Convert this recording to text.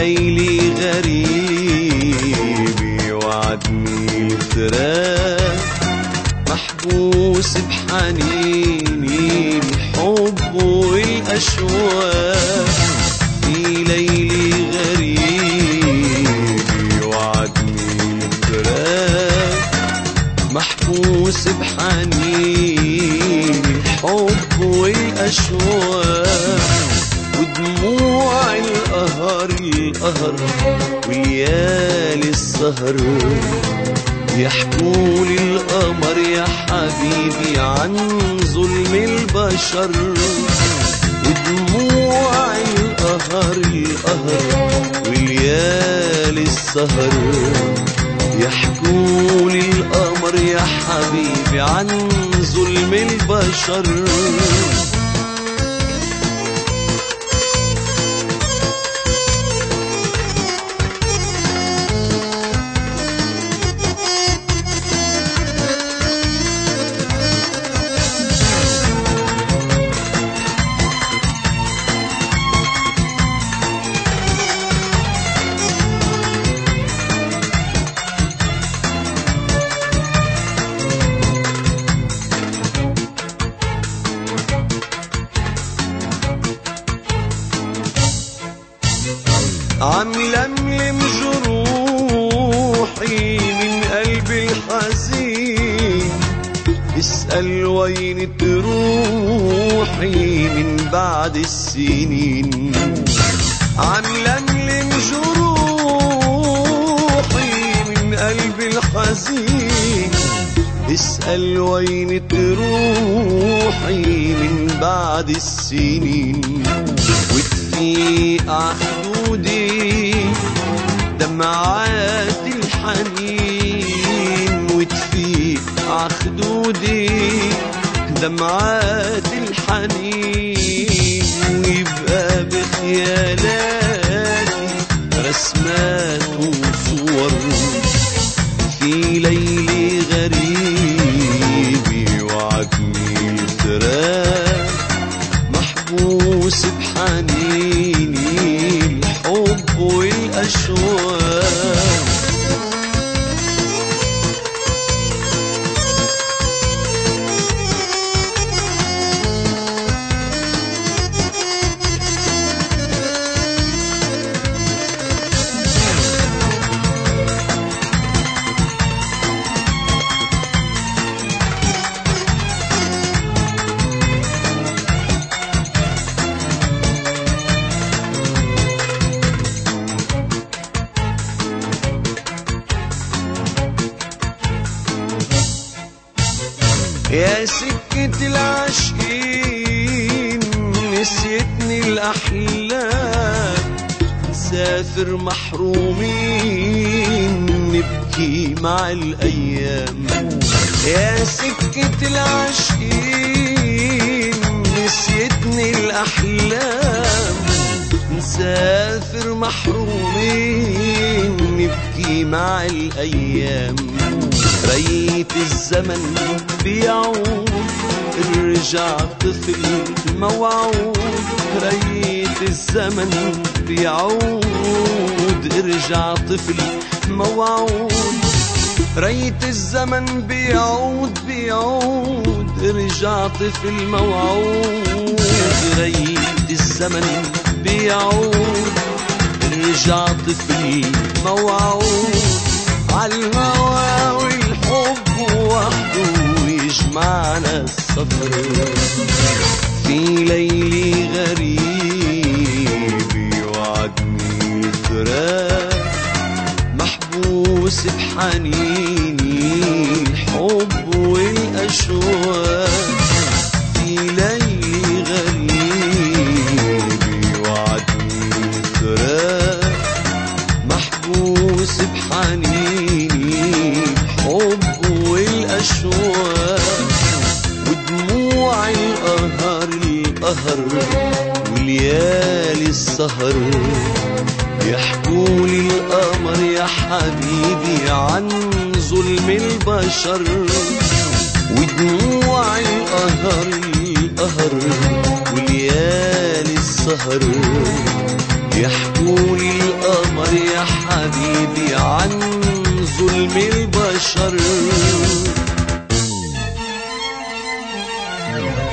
ليلي غريبي وعدني الفراق، محبوس بحنيني الحب والأشواق. في ليلي غريبي وعدني الفراق، محبوس بحنين الحب والأشواق. ودموع القهر وليالي السهر يحكوا لي القمر يا حبيبي عن ظلم البشر. ودموع القهر وليالي السهر يحكوا لي القمر يا حبيبي عن ظلم البشر. عم لملم جروحي من قلبي الحزين، اسأل وين تروحي من بعد السنين. عم لملم جروحي من قلبي الحزين، اسأل وين تروحي من بعد السنين. وتفيق عخدودي دمعات الحنين، وتفيق عخدودي دمعات الحنين. ويبقى بخيالاتي رسمات وصور في ليلي غريبي وعدني الفراق، محبوس بحنيني الحب والأشواق. يا سكة العاشقين نسيتني الأحلام، نسافر محرومين نبكي مع الأيام. يا سكة العاشقين نسيتني الأحلام، نسافر محرومين نبكي مع الأيام. ريت الزمن بيعود ارجع طفل موعود، ريت الزمن بيعود ارجع طفل موعود. ريت الزمن بيعود ارجع طفل موعود. ريت الزمن بيعود ارجع طفل موعود. عالهوى والحب وحده يجمعنا السفر في ليلي غريبي وعدني الفراق، محبوس بحنيني الحب والأشواق. في ليلي غريبي وعدني الفراق، محبوس بحنيني الحب والأشواق. ودموع القهر وليالي السهر يحكوا لي القمر يا حبيبي عن ظلم البشر. ودموع القهر وليالي السهر بيحكولي القمر يا حبيبي عن ظلم البشر.